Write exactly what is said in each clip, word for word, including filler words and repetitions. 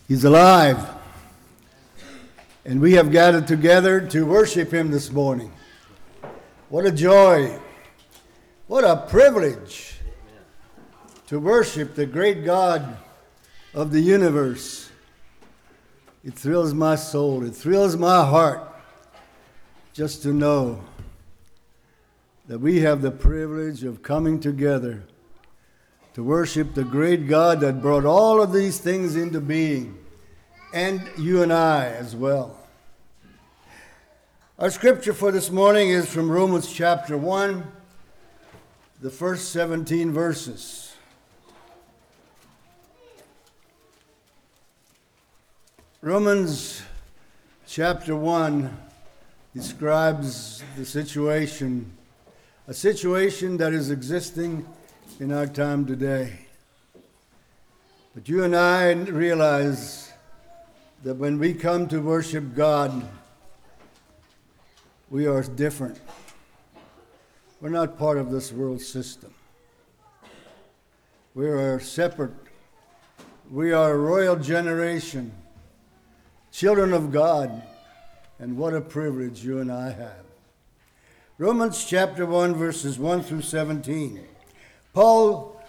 He's alive. And we have gathered together to worship him this morning. What a joy. What a privilege to worship the great God of the universe. It thrills my soul. It thrills my heart just to know that we have the privilege of coming together to worship the great God that brought all of these things into being, and you and I as well. Our scripture for this morning is from Romans chapter one, the first seventeen verses. Romans chapter one describes the situation, a situation that is existing in our time today. But you and I realize that when we come to worship God, we are different. We're not part of this world system. We are separate. We are a royal generation, children of God, and what a privilege you and I have. Romans chapter one, verses one through seventeen. Paul,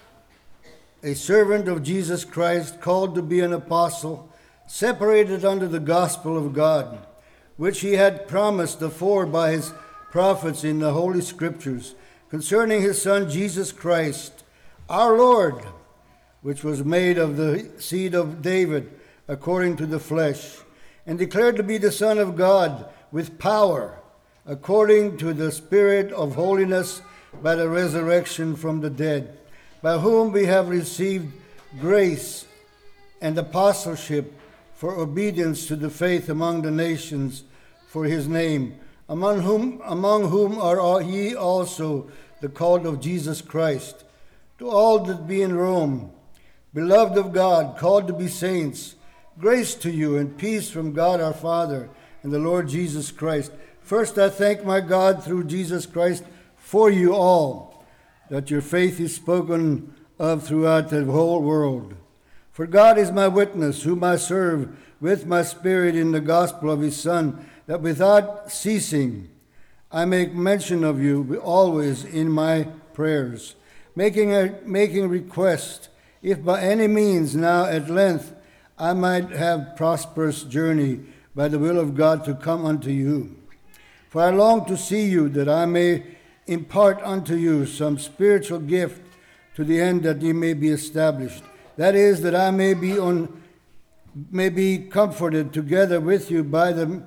a servant of Jesus Christ, called to be an apostle, separated unto the gospel of God, which he had promised afore by his prophets in the Holy Scriptures, concerning his Son Jesus Christ, our Lord, which was made of the seed of David, according to the flesh, and declared to be the Son of God, with power, according to the Spirit of holiness, by the resurrection from the dead, by whom we have received grace and apostleship for obedience to the faith among the nations for his name, among whom, among whom are ye also the called of Jesus Christ. To all that be in Rome, beloved of God, called to be saints, grace to you and peace from God our Father and the Lord Jesus Christ. First I thank my God through Jesus Christ for you all, that your faith is spoken of throughout the whole world. For God is my witness, whom I serve with my spirit in the gospel of his Son, that without ceasing I make mention of you always in my prayers, making a making request, if by any means now at length I might have prosperous journey by the will of God to come unto you. For I long to see you, that I may impart unto you some spiritual gift, to the end that ye may be established. That is, that I may be on, may be comforted together with you by the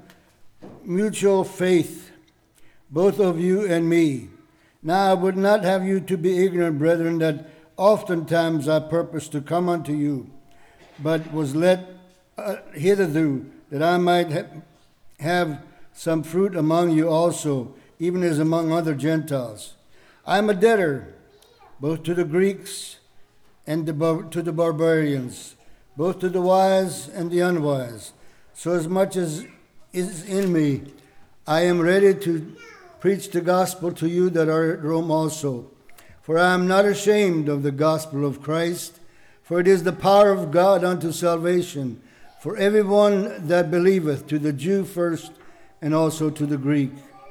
mutual faith, both of you and me. Now I would not have you to be ignorant, brethren, that oftentimes I purposed to come unto you, but was let uh, hitherto, that I might ha- have some fruit among you also, even as among other Gentiles. I am a debtor, both to the Greeks and the bar- to the barbarians, both to the wise and the unwise. So as much as is in me, I am ready to preach the gospel to you that are at Rome also. For I am not ashamed of the gospel of Christ, for it is the power of God unto salvation, for everyone that believeth, to the Jew first, and also to the Greek.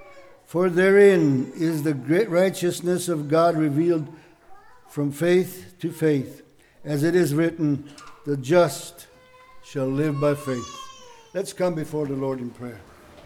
For therein is the great righteousness of God revealed from faith to faith, as it is written, the just shall live by faith. Let's come before the Lord in prayer.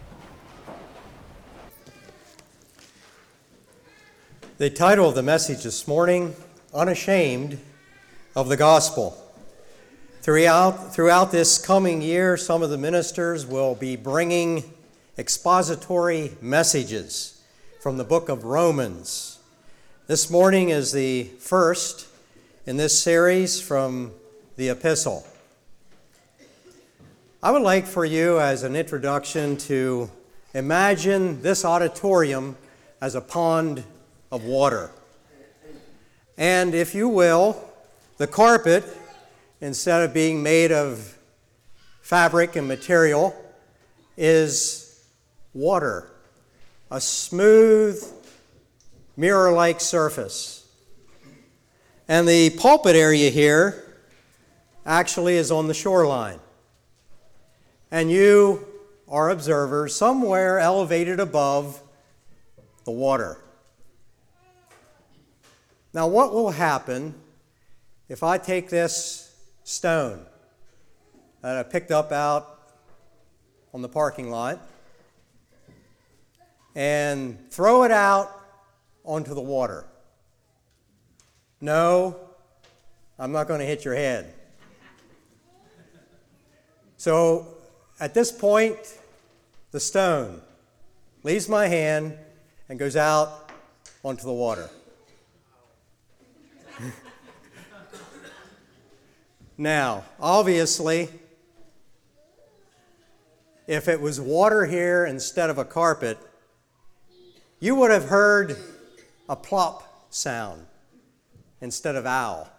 The title of the message this morning, Unashamed of the Gospel. Throughout, throughout this coming year, some of the ministers will be bringing expository messages from the book of Romans. This morning is the first in this series from the epistle. I would like for you, as an introduction, to imagine this auditorium as a pond of water. And if you will, the carpet, instead of being made of fabric and material, is water, a smooth, mirror-like surface. And the pulpit area here actually is on the shoreline. and you are observers somewhere elevated above the water. Now, what will happen if I take this stone that I picked up out on the parking lot and throw it out onto the water? No, I'm not going to hit your head. So at this point, the stone leaves my hand and goes out onto the water. Now, obviously, if it was water here instead of a carpet, you would have heard a plop sound instead of ow.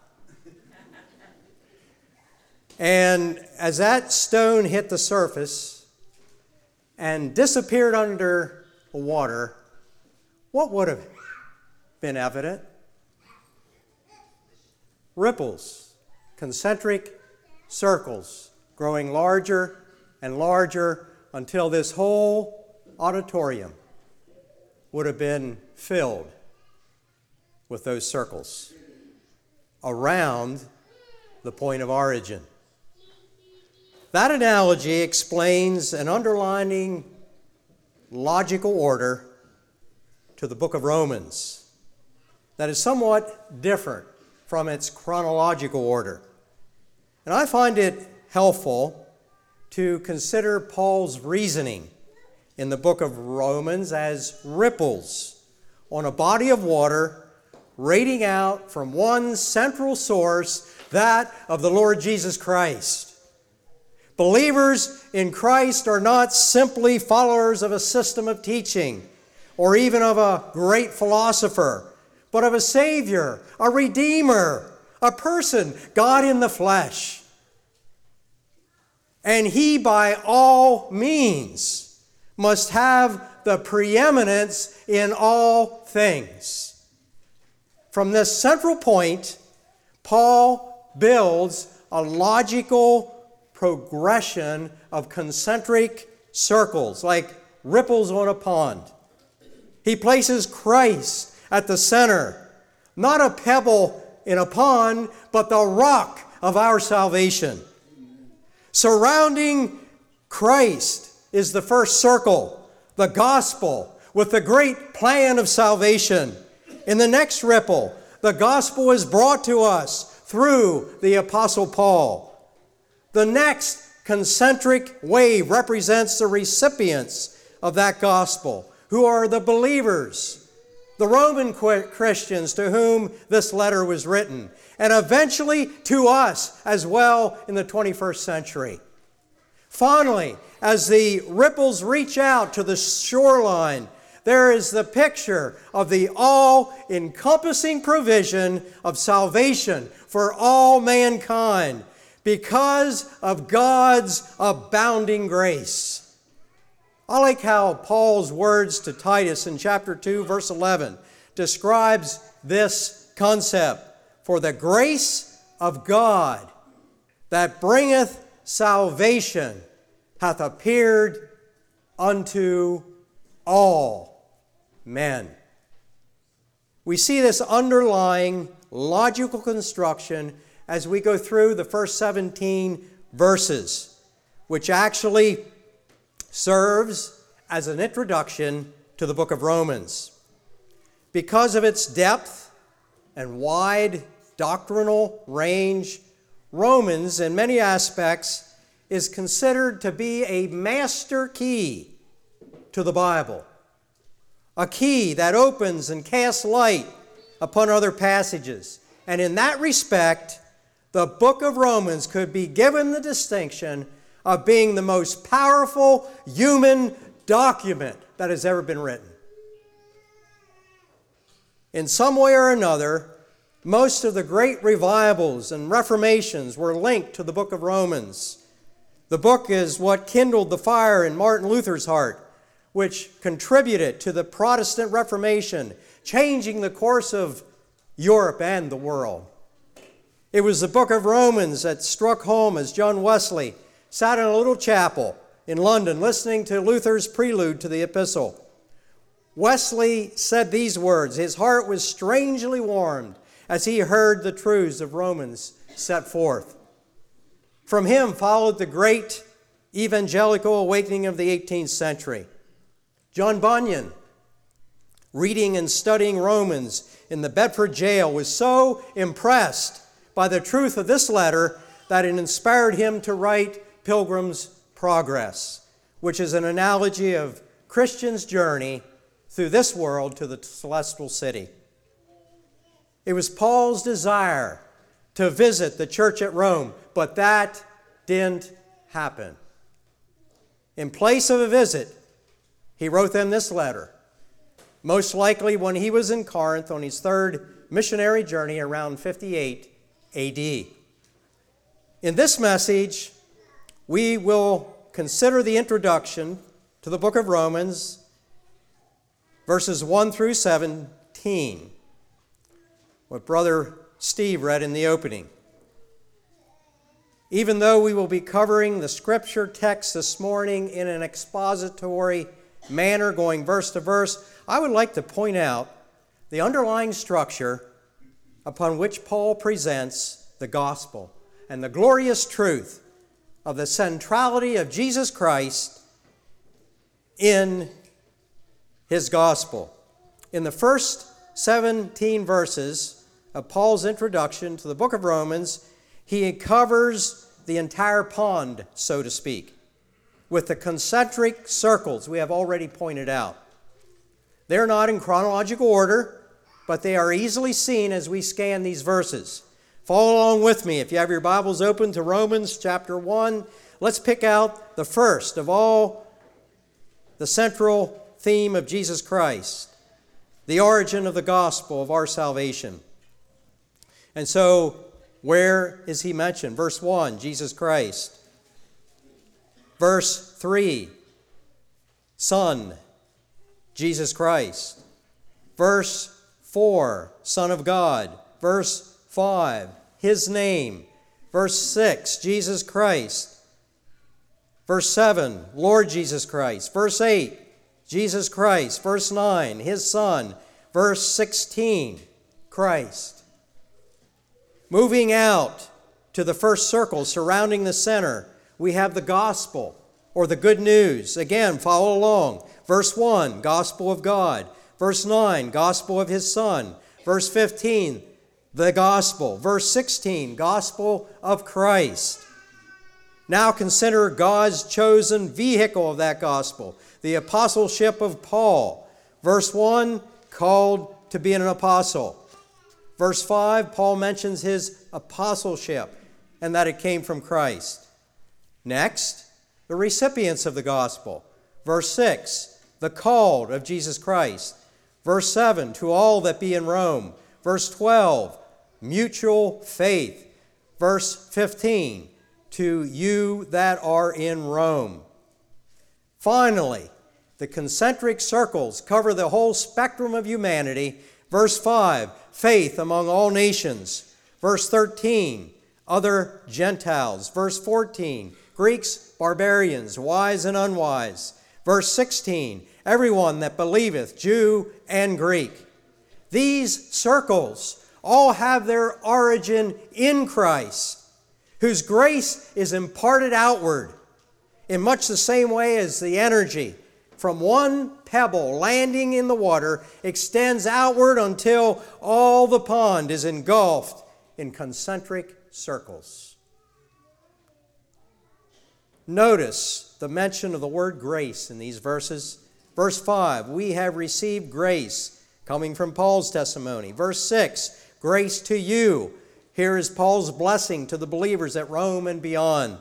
And as that stone hit the surface and disappeared under the water, what would have been evident? Ripples, concentric circles, growing larger and larger until this whole auditorium would have been filled with those circles around the point of origin. That analogy explains an underlying logical order to the book of Romans that is somewhat different from its chronological order. And I find it helpful to consider Paul's reasoning in the book of Romans as ripples on a body of water radiating out from one central source, that of the Lord Jesus Christ. Believers in Christ are not simply followers of a system of teaching or even of a great philosopher, but of a Savior, a Redeemer, a person, God in the flesh. And He, by all means, must have the preeminence in all things. From this central point, Paul builds a logical progression of concentric circles, like ripples on a pond. He places Christ at the center, not a pebble in a pond, but the rock of our salvation. Surrounding Christ is the first circle, the gospel, with the great plan of salvation. In the next ripple, the gospel is brought to us through the Apostle Paul. The next concentric wave represents the recipients of that gospel, who are the believers, the Roman Christians to whom this letter was written, and eventually to us as well in the twenty-first century. Finally, as the ripples reach out to the shoreline, there is the picture of the all-encompassing provision of salvation for all mankind because of God's abounding grace. I like how Paul's words to Titus in chapter two, verse eleven, describes this concept. For the grace of God that bringeth salvation hath appeared unto all men. We see this underlying logical construction as we go through the first seventeen verses, which actually serves as an introduction to the book of Romans. Because of its depth and wide doctrinal range, Romans, in many aspects, is considered to be a master key to the Bible, a key that opens and casts light upon other passages. And in that respect, the book of Romans could be given the distinction of being the most powerful human document that has ever been written. In some way or another, most of the great revivals and reformations were linked to the book of Romans. The book is what kindled the fire in Martin Luther's heart, which contributed to the Protestant Reformation, changing the course of Europe and the world. It was the book of Romans that struck home as John Wesley sat in a little chapel in London listening to Luther's prelude to the epistle. Wesley said these words, "His heart was strangely warmed as he heard the truths of Romans set forth." From him followed the great evangelical awakening of the eighteenth century. John Bunyan, reading and studying Romans in the Bedford jail, was so impressed by the truth of this letter that it inspired him to write Pilgrim's Progress, which is an analogy of Christians' journey through this world to the celestial city. It was Paul's desire to visit the church at Rome, but that didn't happen. In place of a visit, he wrote them this letter, most likely when he was in Corinth on his third missionary journey around fifty-eight A D. In this message, we will consider the introduction to the book of Romans, verses one through seventeen, what Brother Steve read in the opening. Even though we will be covering the scripture text this morning in an expository manner, going verse to verse, I would like to point out the underlying structure upon which Paul presents the gospel and the glorious truth of the centrality of Jesus Christ in his gospel. In the first seventeen verses of Paul's introduction to the book of Romans, he covers the entire pond, so to speak, with the concentric circles we have already pointed out. They're not in chronological order, but they are easily seen as we scan these verses. Follow along with me. If you have your Bibles open to Romans chapter one, let's pick out the first of all the central theme of Jesus Christ, the origin of the gospel of our salvation. And so, where is he mentioned? Verse one, Jesus Christ. Verse three, Son, Jesus Christ. Verse four, Son of God. Verse five, His name. Verse six, Jesus Christ. Verse seven, Lord Jesus Christ. Verse eight, Jesus Christ. Verse nine, His Son. Verse sixteen, Christ. Moving out to the first circle surrounding the center, we have the gospel, or the good news. Again, follow along. Verse one, gospel of God. Verse nine, gospel of His Son. Verse fifteen, the gospel. Verse sixteen, gospel of Christ. Now consider God's chosen vehicle of that gospel, the apostleship of Paul. Verse one, called to be an apostle. Verse five, Paul mentions his apostleship and that it came from Christ. Next, the recipients of the gospel. Verse six, the called of Jesus Christ. Verse seven, to all that be in Rome. Verse twelve, mutual faith. Verse fifteen, to you that are in Rome. Finally, the concentric circles cover the whole spectrum of humanity. Verse five, faith among all nations. Verse thirteen, other Gentiles. Verse fourteen, Greeks, barbarians, wise and unwise. Verse sixteen, everyone that believeth, Jew and Greek. These circles all have their origin in Christ, whose grace is imparted outward in much the same way as the energy from one pebble landing in the water extends outward until all the pond is engulfed in concentric circles. Notice the mention of the word grace in these verses. Verse five, we have received grace, coming from Paul's testimony. Verse six, grace to you. Here is Paul's blessing to the believers at Rome and beyond.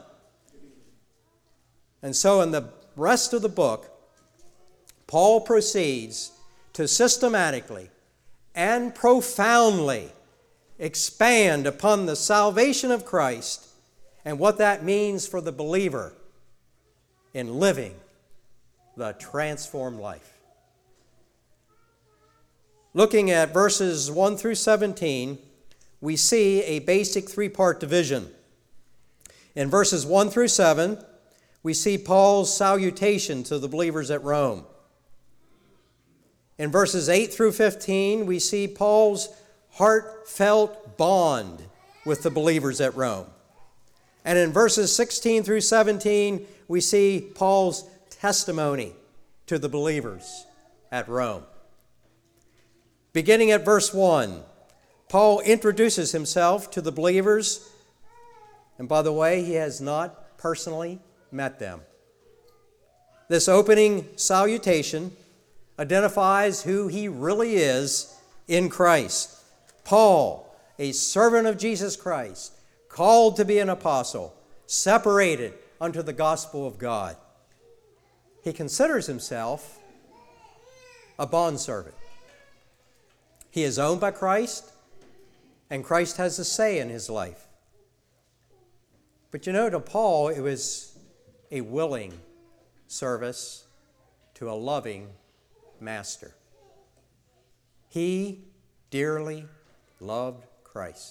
And so in the rest of the book, Paul proceeds to systematically and profoundly expand upon the salvation of Christ and what that means for the believer in living the transformed life. Looking at verses one through seventeen, we see a basic three-part division. In verses one through seven, we see Paul's salutation to the believers at Rome. In verses eight through fifteen, we see Paul's heartfelt bond with the believers at Rome. And in verses sixteen through seventeen, we see Paul's testimony to the believers at Rome. Beginning at verse one, Paul introduces himself to the believers, and by the way, he has not personally met them. This opening salutation identifies who he really is in Christ. Paul, a servant of Jesus Christ, called to be an apostle, separated unto the gospel of God. He considers himself a bondservant. He is owned by Christ, and Christ has a say in his life. But you know, to Paul, it was a willing service to a loving master. He dearly loved Christ.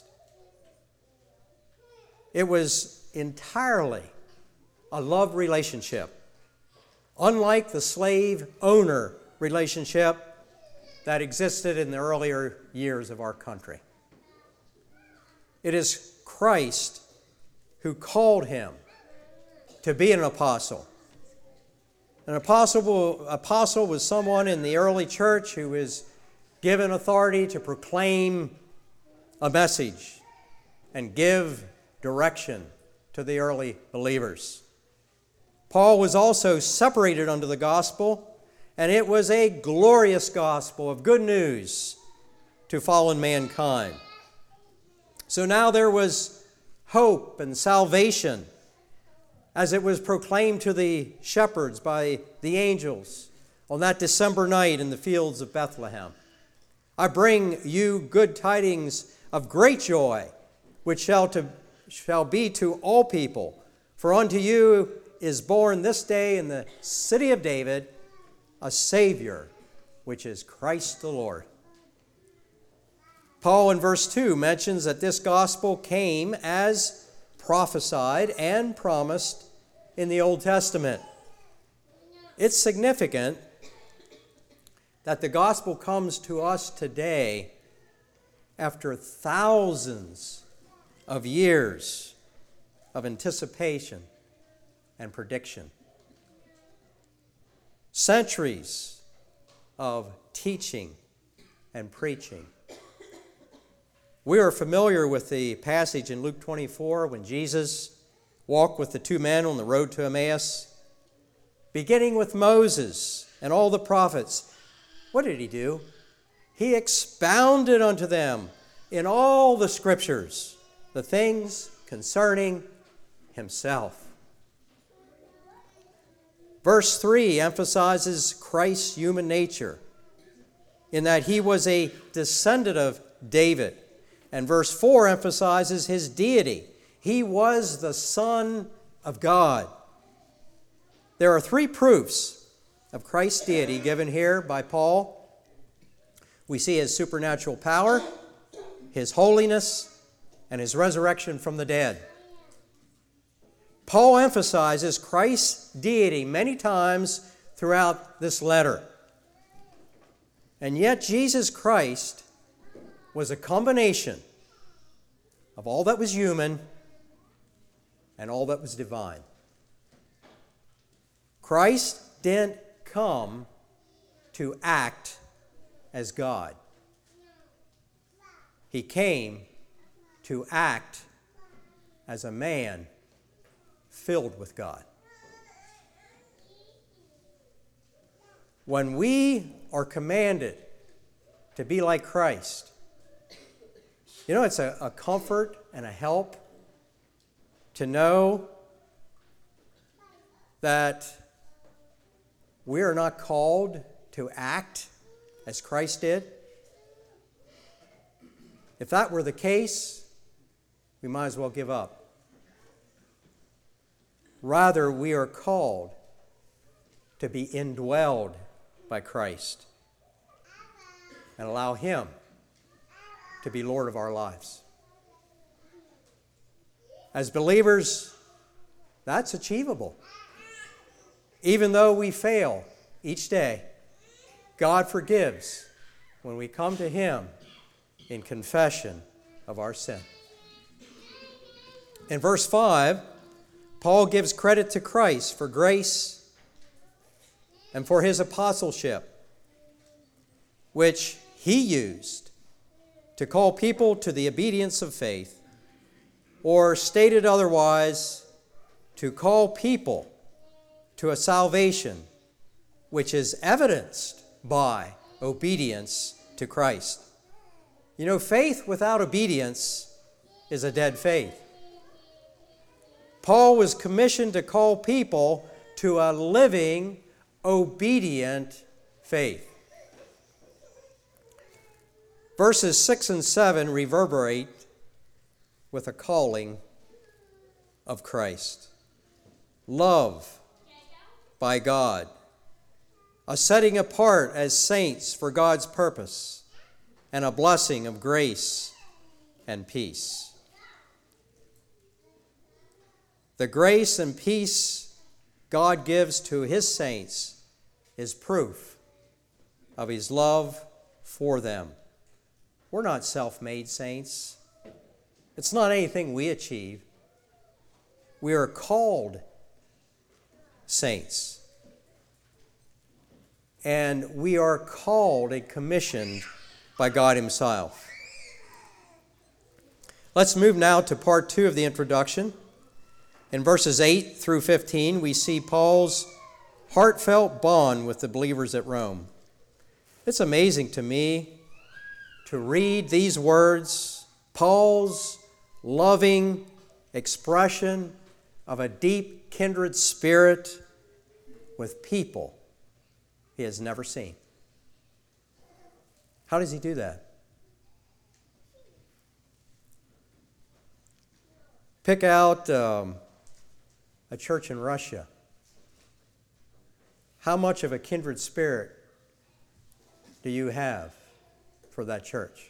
It was entirely a love relationship, unlike the slave-owner relationship that existed in the earlier years of our country. It is Christ who called him to be an apostle. An apostle, apostle was someone in the early church who was given authority to proclaim a message and give direction to the early believers. Paul was also separated unto the gospel, and it was a glorious gospel of good news to fallen mankind. So now there was hope and salvation as it was proclaimed to the shepherds by the angels on that December night in the fields of Bethlehem. I bring you good tidings of great joy, which shall, to, shall be to all people. For unto you is born this day in the city of David a Savior, which is Christ the Lord. Paul in verse two mentions that this gospel came as prophesied and promised in the Old Testament. It's significant that the gospel comes to us today after thousands of years of anticipation and prediction. Centuries of teaching and preaching. We are familiar with the passage in Luke twenty-four when Jesus walked with the two men on the road to Emmaus. Beginning with Moses and all the prophets, what did he do? He expounded unto them in all the scriptures the things concerning himself. Verse three emphasizes Christ's human nature in that he was a descendant of David. And verse four emphasizes his deity. He was the Son of God. There are three proofs of Christ's deity given here by Paul. We see his supernatural power, his holiness, and his resurrection from the dead. Paul emphasizes Christ's deity many times throughout this letter. And yet Jesus Christ was a combination of all that was human and all that was divine. Christ didn't come to act as God. He came to act as a man filled with God. When we are commanded to be like Christ, you know, it's a, a comfort and a help to know that we are not called to act as Christ did. If that were the case, we might as well give up. Rather, we are called to be indwelled by Christ and allow him to be Lord of our lives. As believers, that's achievable. Even though we fail each day, God forgives when we come to Him in confession of our sin. In verse five, Paul gives credit to Christ for grace and for His apostleship, which He used to call people to the obedience of faith, or stated otherwise, to call people to a salvation which is evidenced by obedience to Christ. You know, faith without obedience is a dead faith. Paul was commissioned to call people to a living, obedient faith. Verses six and seven reverberate with a calling of Christ. Love by God, a setting apart as saints for God's purpose, and a blessing of grace and peace. The grace and peace God gives to His saints is proof of His love for them. We're not self-made saints. It's not anything we achieve. We are called saints. And we are called and commissioned by God Himself. Let's move now to part two of the introduction. In verses eight through fifteen, we see Paul's heartfelt bond with the believers at Rome. It's amazing to me to read these words, Paul's loving expression of a deep kindred spirit with people he has never seen. How does he do that? Pick out um, a church in Russia. How much of a kindred spirit do you have for that church?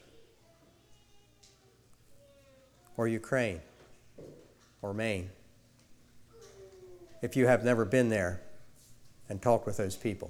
Or Ukraine? Or Maine? If you have never been there and talked with those people.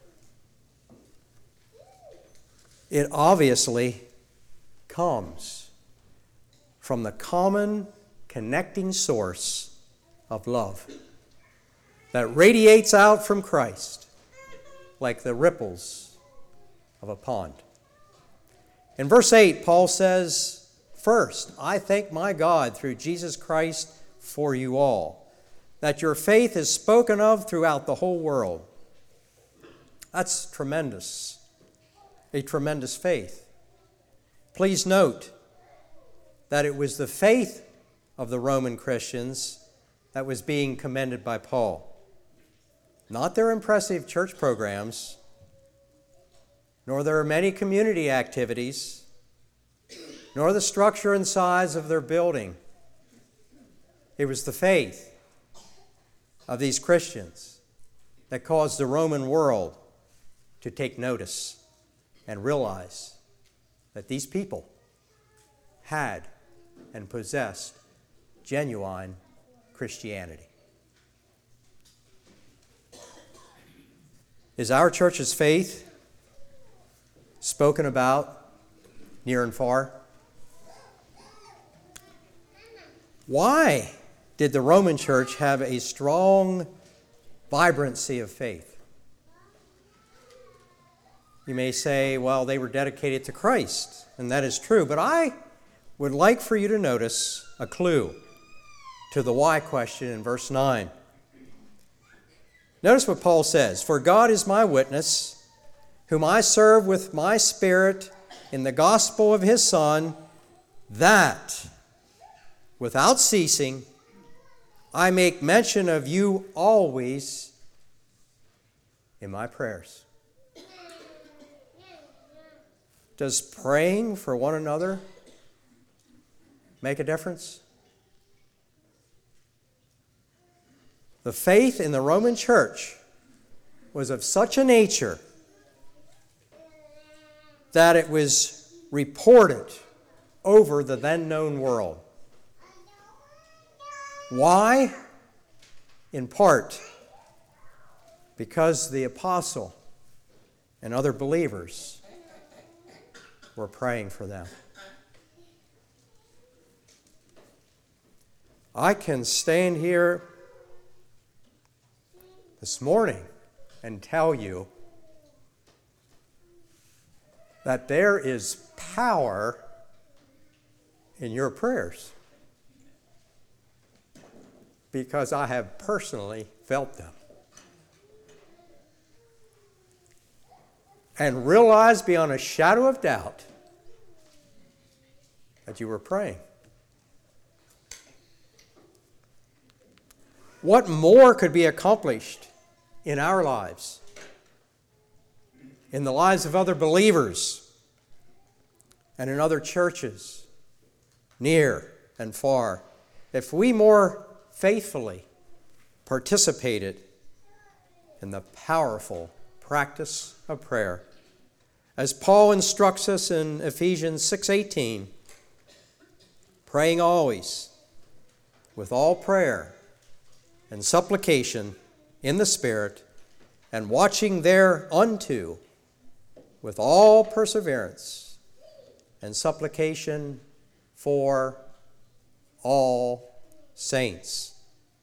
It obviously comes from the common connecting source of love that radiates out from Christ like the ripples of a pond. In verse eight, Paul says, "First, I thank my God through Jesus Christ for you all, that your faith is spoken of throughout the whole world." That's tremendous. A tremendous faith. Please note that it was the faith of the Roman Christians that was being commended by Paul. Not their impressive church programs, nor their many community activities, nor the structure and size of their building. It was the faith of these Christians that caused the Roman world to take notice and realize that these people had and possessed genuine Christianity. Is our church's faith spoken about near and far? Why did the Roman church have a strong vibrancy of faith? You may say, well, they were dedicated to Christ, and that is true, but I would like for you to notice a clue to the why question in verse nine. Notice what Paul says, "For God is my witness, whom I serve with my spirit in the gospel of His Son, that without ceasing I make mention of you always in my prayers." Does praying for one another make a difference? The faith in the Roman church was of such a nature that it was reported over the then known world. Why? In part, because the apostle and other believers were praying for them. I can stand here this morning and tell you that there is power in your prayers, because I have personally felt them and realized beyond a shadow of doubt that you were praying. What more could be accomplished in our lives, in the lives of other believers, and in other churches, near and far, if we more faithfully participated in the powerful practice of prayer? As Paul instructs us in Ephesians six eighteen, praying always with all prayer and supplication in the Spirit, and watching thereunto with all perseverance and supplication for all saints.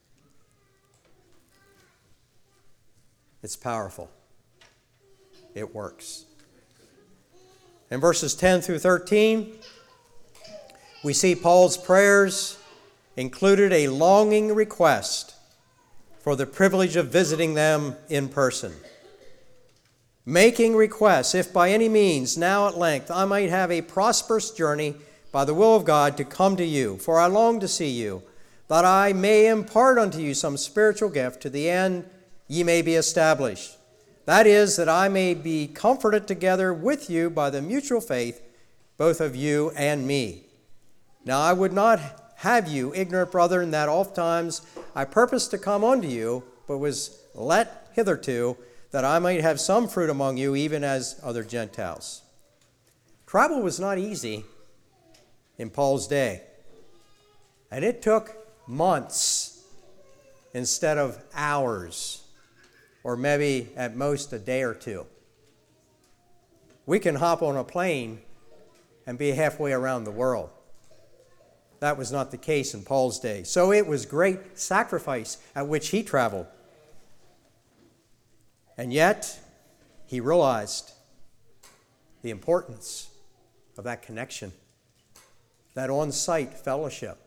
It's powerful. It works. In verses ten through thirteen, we see Paul's prayers included a longing request for the privilege of visiting them in person. Making requests, if by any means, now at length, I might have a prosperous journey by the will of God to come to you, for I long to see you, that I may impart unto you some spiritual gift, to the end ye may be established. That is, that I may be comforted together with you by the mutual faith, both of you and me. Now I would not have you ignorant, brethren, that ofttimes I purposed to come unto you, but was let hitherto, that I might have some fruit among you, even as other Gentiles. Travel was not easy in Paul's day, and it took months instead of hours, or maybe at most a day or two. We can hop on a plane and be halfway around the world. That was not the case in Paul's day. So it was great sacrifice at which he traveled. And yet, he realized the importance of that connection, that on-site fellowship.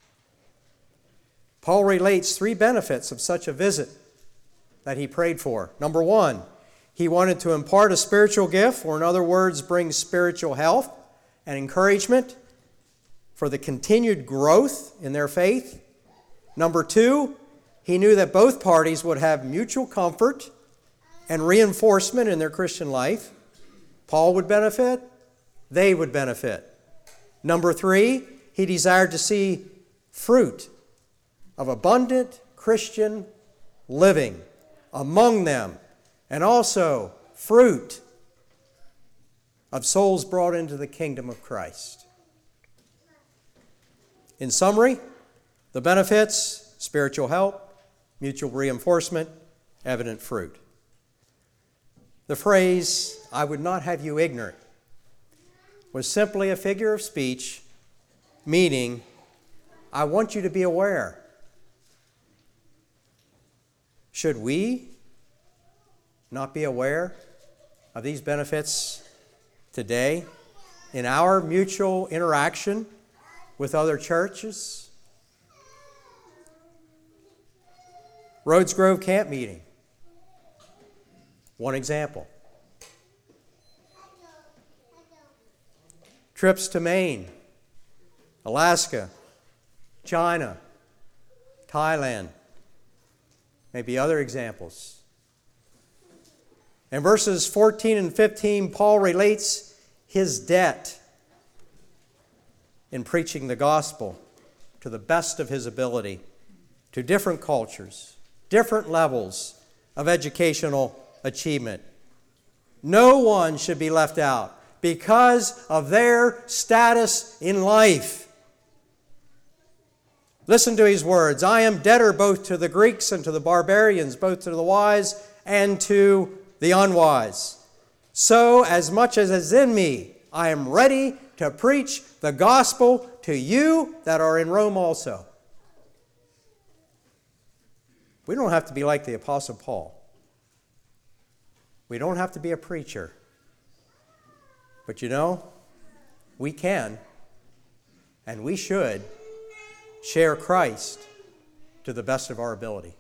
Paul relates three benefits of such a visit that he prayed for. Number one, he wanted to impart a spiritual gift, or in other words, bring spiritual health and encouragement for the continued growth in their faith. Number two, he knew that both parties would have mutual comfort and reinforcement in their Christian life. Paul would benefit, they would benefit. Number three, he desired to see fruit of abundant Christian living among them, and also fruit of souls brought into the kingdom of Christ. In summary, the benefits: spiritual help, mutual reinforcement, evident fruit. The phrase, "I would not have you ignorant," was simply a figure of speech, meaning, I want you to be aware. Should we not be aware of these benefits today in our mutual interaction with other churches? Rhodes Grove Camp Meeting, one example. Trips to Maine, Alaska, China, Thailand, maybe other examples. In verses fourteen and fifteen, Paul relates his debt in preaching the gospel to the best of his ability to different cultures, different levels of educational achievement. No one should be left out because of their status in life. Listen to his words. I am debtor both to the Greeks and to the barbarians, both to the wise and to the unwise. So, as much as is in me, I am ready to preach the gospel to you that are in Rome also. We don't have to be like the Apostle Paul. We don't have to be a preacher. But you know, we can and we should share Christ to the best of our ability.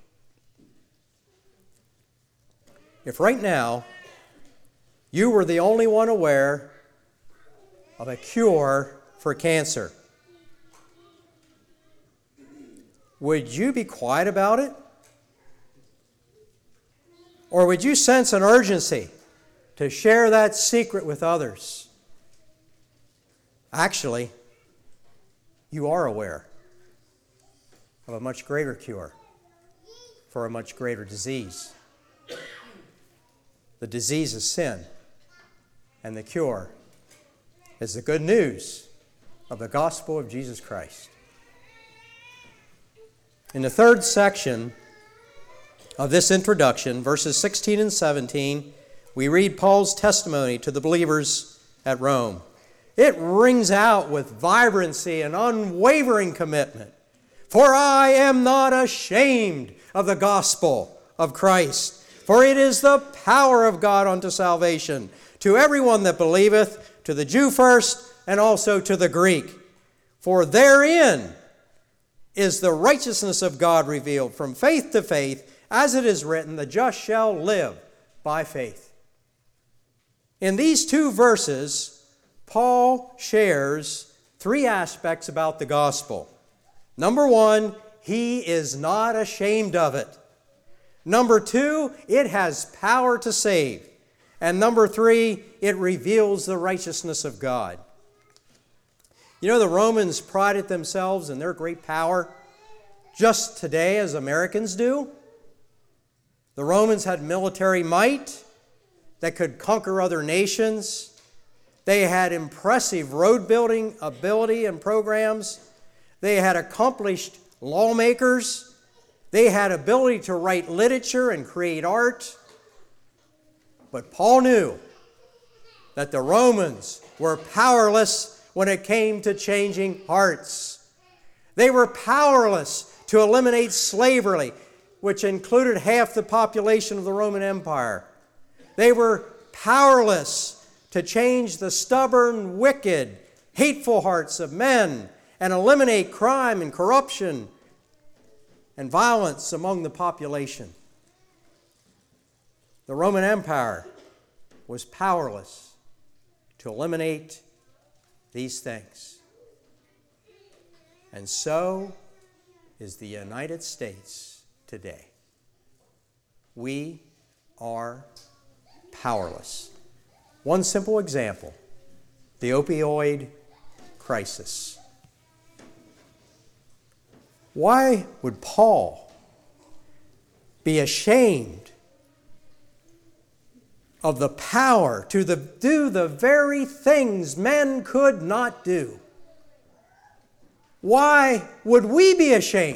If right now you were the only one aware of a cure for cancer, would you be quiet about it? Or would you sense an urgency to share that secret with others? Actually, you are aware of a much greater cure for a much greater disease. The disease is sin, and the cure is the good news of the gospel of Jesus Christ. In the third section of this introduction, verses sixteen and seventeen, we read Paul's testimony to the believers at Rome. It rings out with vibrancy and unwavering commitment. For I am not ashamed of the gospel of Christ, for it is the power of God unto salvation to everyone that believeth, to the Jew first, and also to the Greek. For therein is the righteousness of God revealed from faith to faith, as it is written, the just shall live by faith. In these two verses, Paul shares three aspects about the gospel. Number one, he is not ashamed of it. Number two, it has power to save. And number three, it reveals the righteousness of God. You know, the Romans prided themselves in their great power just today as Americans do. The Romans had military might that could conquer other nations. They had impressive road building ability and programs. They had accomplished lawmakers. They had ability to write literature and create art. But Paul knew that the Romans were powerless when it came to changing hearts. They were powerless to eliminate slavery, which included half the population of the Roman Empire. They were powerless to change the stubborn, wicked, hateful hearts of men and eliminate crime and corruption and violence among the population. The Roman Empire was powerless to eliminate these things. And so is the United States today. We are powerless. One simple example, the opioid crisis. Why would Paul be ashamed of the power to the, do the very things men could not do? Why would we be ashamed?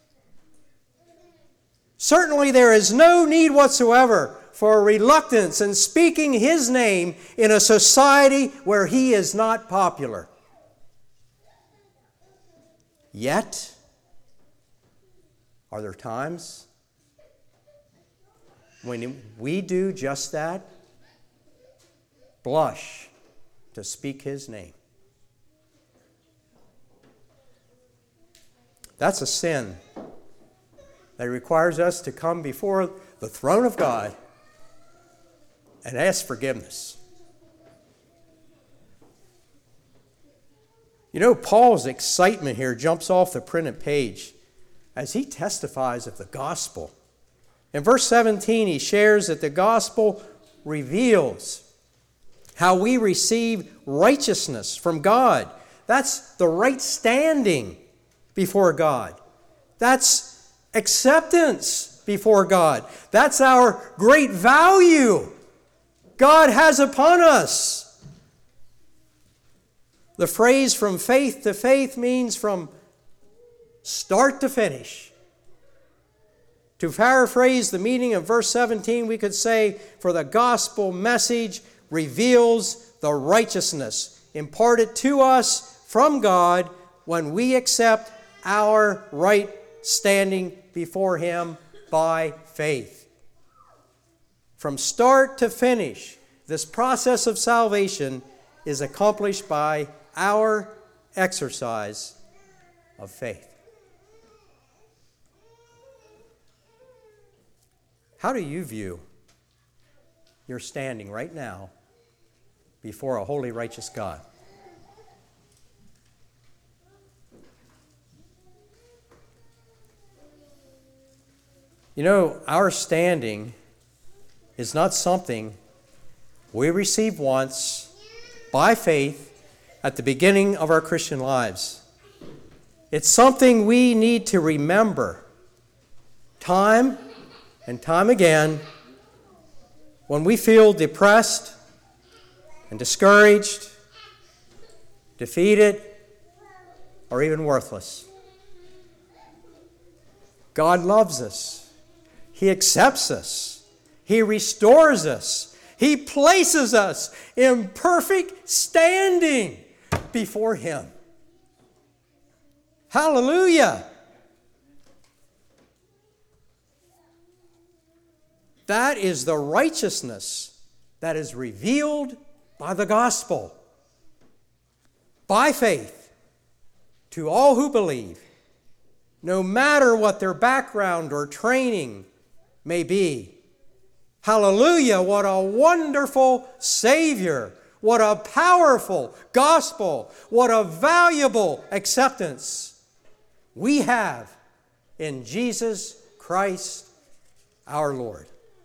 Certainly there is no need whatsoever for reluctance in speaking his name in a society where he is not popular. Yet, are there times when we do just that? Blush to speak his name. That's a sin that requires us to come before the throne of God and ask forgiveness. You know, Paul's excitement here jumps off the printed page as he testifies of the gospel. In verse seventeen, he shares that the gospel reveals how we receive righteousness from God. That's the right standing before God. That's acceptance before God. That's our great value God has upon us. The phrase from faith to faith means from start to finish. To paraphrase the meaning of verse seventeen, we could say, for the gospel message reveals the righteousness imparted to us from God when we accept our right standing before Him by faith. From start to finish, this process of salvation is accomplished by our exercise of faith. How do you view your standing right now before a holy, righteous God? You know, our standing is not something we receive once by faith at the beginning of our Christian lives. It's something we need to remember time and time again when we feel depressed and discouraged, defeated, or even worthless. God loves us. He accepts us. He restores us. He places us in perfect standing before Him. Hallelujah! That is the righteousness that is revealed by the gospel, by faith, to all who believe, no matter what their background or training may be. Hallelujah, what a wonderful Savior. What a powerful gospel. What a valuable acceptance we have in Jesus Christ our Lord.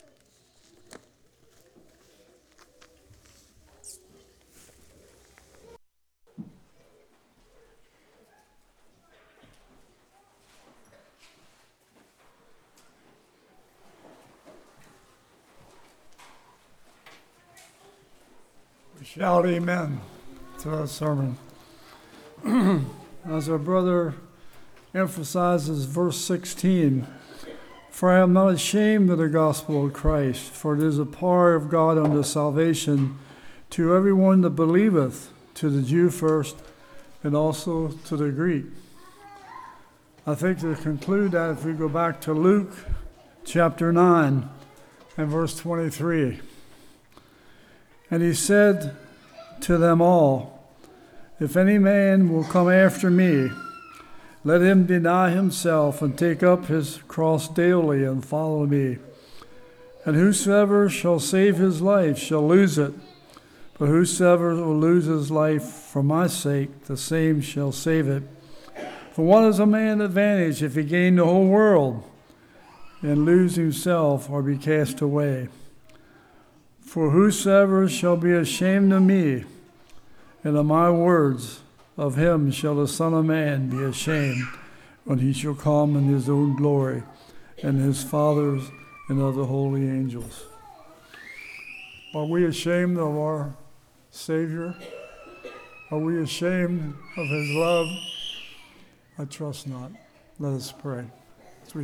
Shout amen to our sermon. As our brother emphasizes verse sixteen, for I am not ashamed of the gospel of Christ, for it is the power of God unto salvation to everyone that believeth, to the Jew first, and also to the Greek. I think to conclude that, if we go back to Luke chapter nine and verse twenty-three, and he said to them all, if any man will come after me, let him deny himself and take up his cross daily and follow me. And whosoever shall save his life shall lose it, but whosoever will lose his life for my sake, the same shall save it. For what is a man advantage if he gain the whole world and lose himself or be cast away? For whosoever shall be ashamed of me and of my words, of him shall the Son of Man be ashamed when he shall come in his own glory and his Father's and of the holy angels. Are we ashamed of our Savior? Are we ashamed of his love? I trust not. Let us pray.